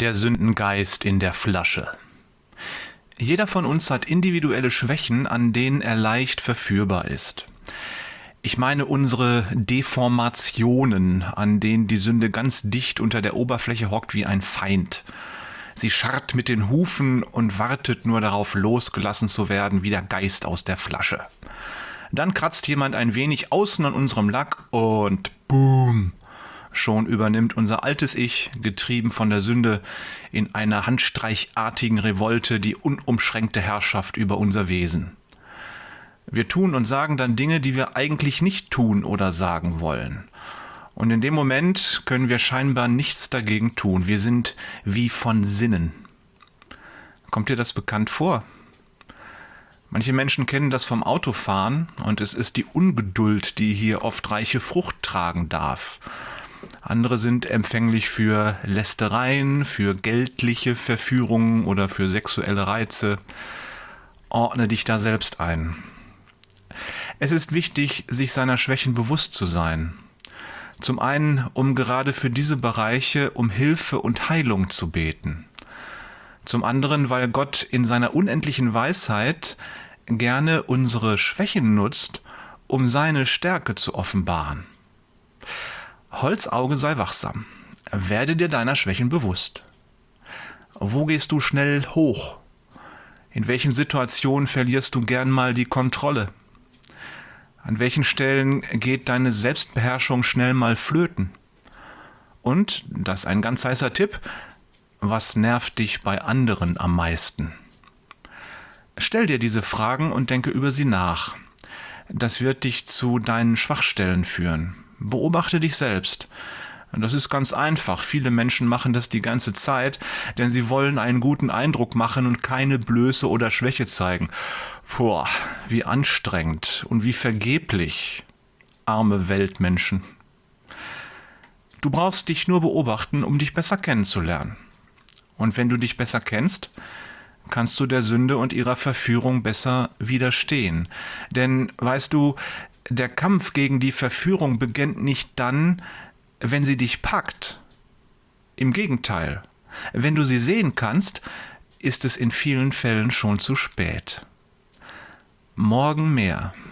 Der Sündengeist in der Flasche. Jeder von uns hat individuelle Schwächen, an denen er leicht verführbar ist. Ich meine unsere Deformationen, an denen die Sünde ganz dicht unter der Oberfläche hockt wie ein Feind. Sie scharrt mit den Hufen und wartet nur darauf, losgelassen zu werden wie der Geist aus der Flasche. Dann kratzt jemand ein wenig außen an unserem Lack und boom! Schon übernimmt unser altes Ich, getrieben von der Sünde, in einer handstreichartigen Revolte die unumschränkte Herrschaft über unser Wesen. Wir tun und sagen dann Dinge, die wir eigentlich nicht tun oder sagen wollen. Und in dem Moment können wir scheinbar nichts dagegen tun. Wir sind wie von Sinnen. Kommt dir das bekannt vor? Manche Menschen kennen das vom Autofahren und es ist die Ungeduld, die hier oft reiche Frucht tragen darf. Andere sind empfänglich für Lästereien, für geldliche Verführungen oder für sexuelle Reize. Ordne dich da selbst ein. Es ist wichtig, sich seiner Schwächen bewusst zu sein. Zum einen, um gerade für diese Bereiche um Hilfe und Heilung zu beten. Zum anderen, weil Gott in seiner unendlichen Weisheit gerne unsere Schwächen nutzt, um seine Stärke zu offenbaren. Holzauge, sei wachsam. Werde dir deiner Schwächen bewusst. Wo gehst du schnell hoch? In welchen Situationen verlierst du gern mal die Kontrolle? An welchen Stellen geht deine Selbstbeherrschung schnell mal flöten? Und, das ist ein ganz heißer Tipp, was nervt dich bei anderen am meisten? Stell dir diese Fragen und denke über sie nach. Das wird dich zu deinen Schwachstellen führen. Beobachte dich selbst. Das ist ganz einfach. Viele Menschen machen das die ganze Zeit, denn sie wollen einen guten Eindruck machen und keine Blöße oder Schwäche zeigen. Boah, wie anstrengend und wie vergeblich. Arme Weltmenschen. Du brauchst dich nur beobachten, um dich besser kennenzulernen. Und wenn du dich besser kennst, kannst du der Sünde und ihrer Verführung besser widerstehen. Denn, weißt du, der Kampf gegen die Verführung beginnt nicht dann, wenn sie dich packt. Im Gegenteil, wenn du sie sehen kannst, ist es in vielen Fällen schon zu spät. Morgen mehr.